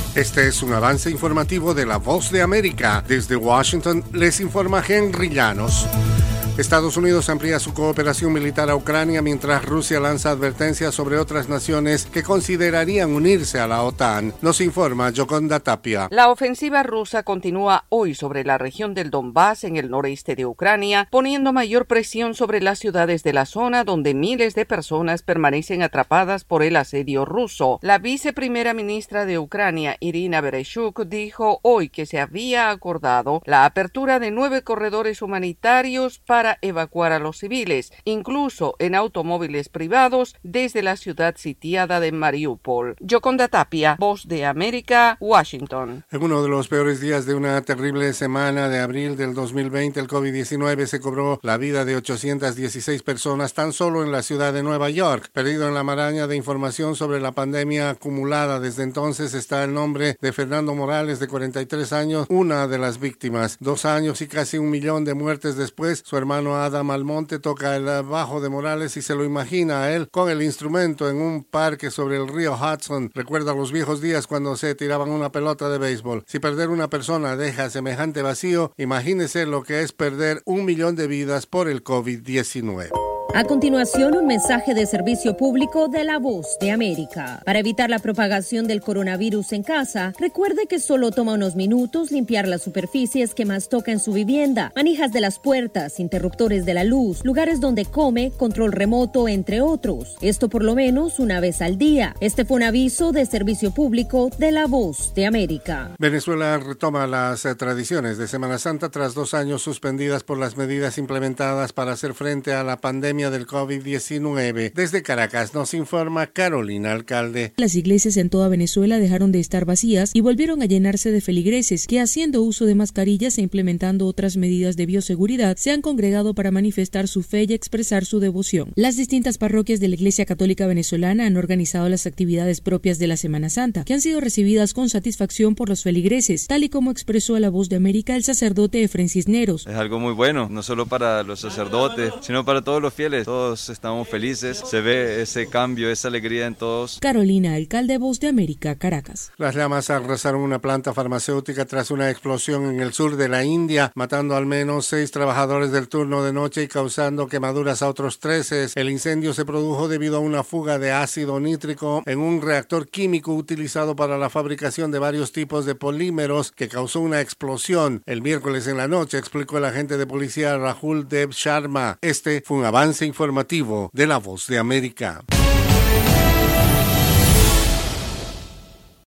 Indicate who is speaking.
Speaker 1: Este es un avance informativo de La Voz de América. Desde Washington les informa Henry Llanos. Estados Unidos amplía su cooperación militar a Ucrania mientras Rusia lanza advertencias sobre otras naciones que considerarían unirse a la OTAN. Nos informa Yoconda Tapia.
Speaker 2: La ofensiva rusa continúa hoy sobre la región del Donbass en el noreste de Ucrania, poniendo mayor presión sobre las ciudades de la zona donde miles de personas permanecen atrapadas por el asedio ruso. La viceprimera ministra de Ucrania, Irina Vereshchuk, dijo hoy que se había acordado la apertura de 9 corredores humanitarios para evacuar a los civiles, incluso en automóviles privados, desde la ciudad sitiada de Mariupol. Yoconda Tapia, Voz de América, Washington.
Speaker 1: En uno de los peores días de una terrible semana de abril del 2020, el COVID-19 se cobró la vida de 816 personas tan solo en la ciudad de Nueva York. Perdido en la maraña de información sobre la pandemia acumulada desde entonces está el nombre de Fernando Morales, de 43 años, una de las víctimas. 2 años y casi 1 millón de muertes después, su hermano Adam Almonte toca el bajo de Morales y se lo imagina a él con el instrumento en un parque sobre el río Hudson. Recuerda los viejos días cuando se tiraban una pelota de béisbol. Si perder una persona deja semejante vacío, imagínese lo que es perder 1 millón de vidas por el COVID-19.
Speaker 3: A continuación, un mensaje de servicio público de La Voz de América. Para evitar la propagación del coronavirus en casa, recuerde que solo toma unos minutos limpiar las superficies que más toca en su vivienda, manijas de las puertas, interruptores de la luz, lugares donde come, control remoto, entre otros. Esto por lo menos una vez al día. Este fue un aviso de servicio público de La Voz de América.
Speaker 1: Venezuela retoma las tradiciones de Semana Santa tras 2 años suspendidas por las medidas implementadas para hacer frente a la pandemia del COVID-19. Desde Caracas nos informa Carolina Alcalde.
Speaker 4: Las iglesias en toda Venezuela dejaron de estar vacías y volvieron a llenarse de feligreses que, haciendo uso de mascarillas e implementando otras medidas de bioseguridad, se han congregado para manifestar su fe y expresar su devoción. Las distintas parroquias de la Iglesia Católica Venezolana han organizado las actividades propias de la Semana Santa, que han sido recibidas con satisfacción por los feligreses, tal y como expresó a La Voz de América el sacerdote Efren Cisneros.
Speaker 5: Es algo muy bueno, no solo para los sacerdotes, sino para todos los fieles. Todos estamos felices, se ve ese cambio, esa alegría en todos.
Speaker 4: Carolina Alcalde, Voz de América, Caracas.
Speaker 1: Las llamas arrasaron una planta farmacéutica tras una explosión en el sur de la India, matando al menos 6 trabajadores del turno de noche y causando quemaduras a otros 13. El incendio se produjo debido a una fuga de ácido nítrico en un reactor químico utilizado para la fabricación de varios tipos de polímeros que causó una explosión el miércoles en la noche, explicó el agente de policía Rahul Dev Sharma. Este fue un avance informativo de La Voz de América.